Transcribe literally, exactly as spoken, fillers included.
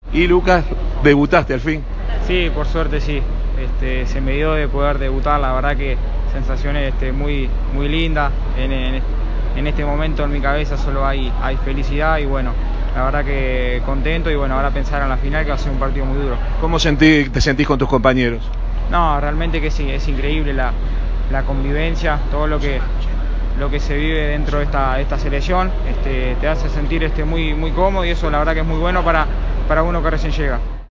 Y Lucas, debutaste al fin. Sí, por suerte sí. Este, se me dio de poder debutar, la verdad que sensaciones este, muy, muy lindas. En, en, en este momento en mi cabeza solo hay, hay felicidad y bueno, la verdad que contento y bueno, ahora pensar en la final que va a ser un partido muy duro. ¿Cómo sentí, te sentís con tus compañeros? No, realmente que sí, es increíble la, la convivencia, todo lo que, lo que se vive dentro de esta, esta selección, este, te hace sentir este, muy, muy cómodo y eso la verdad que es muy bueno para, para uno que recién llega.